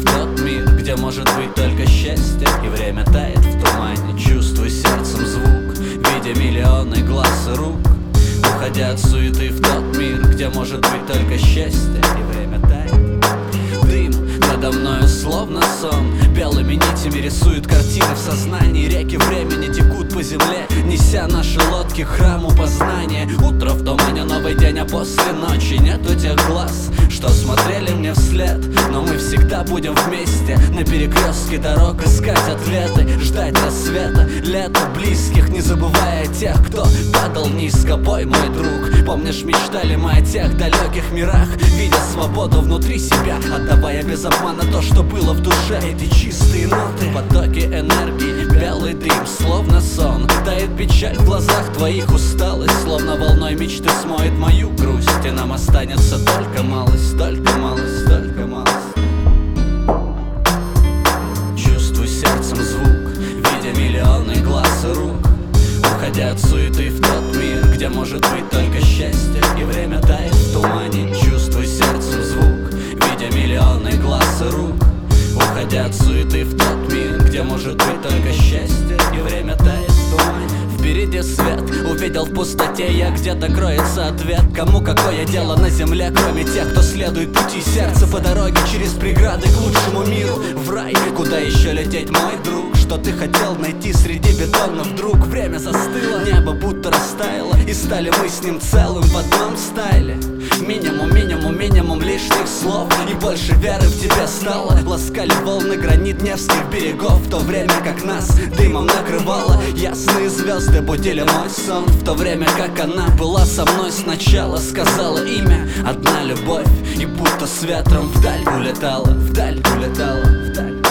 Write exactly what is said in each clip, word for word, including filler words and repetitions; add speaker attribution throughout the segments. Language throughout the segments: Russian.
Speaker 1: в тот мир, где может быть только счастье, и время тает в тумане. Чувствуй сердцем звук, видя миллионы глаз и рук, уходя от суеты в тот мир, где может быть только счастье, и время тает. Дым надо мною словно сон, белыми нитями рисуют картины в сознании. Реки времени текут по земле, неся наши лодки к храму познания. Утро в тумане, новый день, а после ночи нету тех глаз, что смотрели мне вслед. Но мы всегда будем вместе, на перекрестке дорог искать ответы, ждать рассвета, лета близких, не забывая тех, кто падал низко. Пой, мой друг, помнишь, мечтали мы о тех далеких мирах, видя свободу внутри себя, отдавая без обмана то, что было в душе. Эти чистые ноты, потоки энергии, белый дым, словно сон, тает печаль в глазах твоих, усталость словно волной мечты смоет мою грусть, и нам останется только малость, только малость, только малость. Чувствуй сердцем звук, видя миллионы глаз и рук, уходя от суеты в тот мир, где может быть только счастье, и время тает в тумане. Чувствуй сердцем звук, видя миллионы глаз и рук, уходя от суеты в тот мир, где может быть только счастье, и время тает в тумане. Впереди свет, увидел в пустоте я, где-то кроется ответ. Кому какое дело на земле, кроме тех, кто следует пути сердца по дороге через преграды к лучшему миру, в рай. Куда еще лететь, мой друг? Что ты хотел найти среди бетона? Вдруг время застыло, небо будто растаяло, и стали мы с ним целым в одном стайле. Минимум, минимум, минимум лишних слов, и больше веры в тебя стало. Ласкали волны гранит Невских берегов, в то время как нас дымом накрывало. Ясные звезды будили мой сон, в то время как она была со мной сначала. Сказала имя, одна любовь, и будто с ветром вдаль улетала, вдаль улетала, вдаль улетала.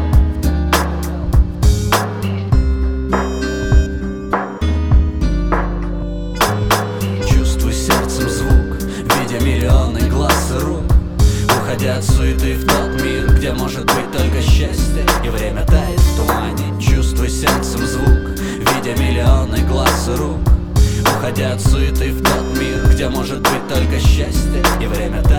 Speaker 1: Чувствуй сердцем звук, видя миллионы глаз и рук, уходя от суеты в тот мир, где может быть только счастье, и время тает в тумане. Чувствуй сердцем звук, видя миллионы глаз и рук, уходя от суеты в тот мир, где может быть только счастье, и время тает.